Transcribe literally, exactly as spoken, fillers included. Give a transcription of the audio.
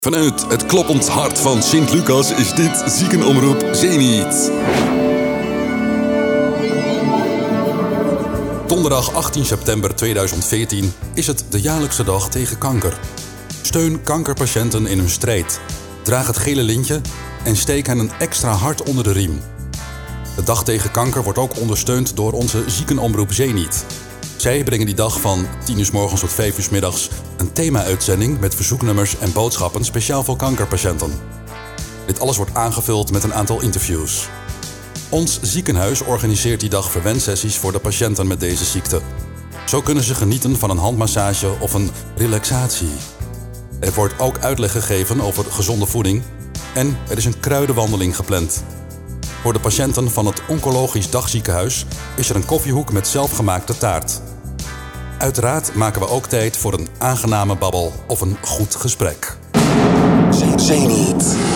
Vanuit het kloppend hart van Sint-Lucas is dit Ziekenomroep Zenit. Donderdag achttien september tweeduizend veertien is het de jaarlijkse dag tegen kanker. Steun kankerpatiënten in hun strijd. Draag het gele lintje en steek hen een extra hart onder de riem. De dag tegen kanker wordt ook ondersteund door onze Ziekenomroep Zenit. Zij brengen die dag van tien uur 's morgens tot vijf uur 's middags een thema-uitzending met verzoeknummers en boodschappen speciaal voor kankerpatiënten. Dit alles wordt aangevuld met een aantal interviews. Ons ziekenhuis organiseert die dag verwensessies voor de patiënten met deze ziekte. Zo kunnen ze genieten van een handmassage of een relaxatie. Er wordt ook uitleg gegeven over gezonde voeding en er is een kruidenwandeling gepland. Voor de patiënten van het Oncologisch Dagziekenhuis is er een koffiehoek met zelfgemaakte taart. Uiteraard maken we ook tijd voor een aangename babbel of een goed gesprek. Zenit.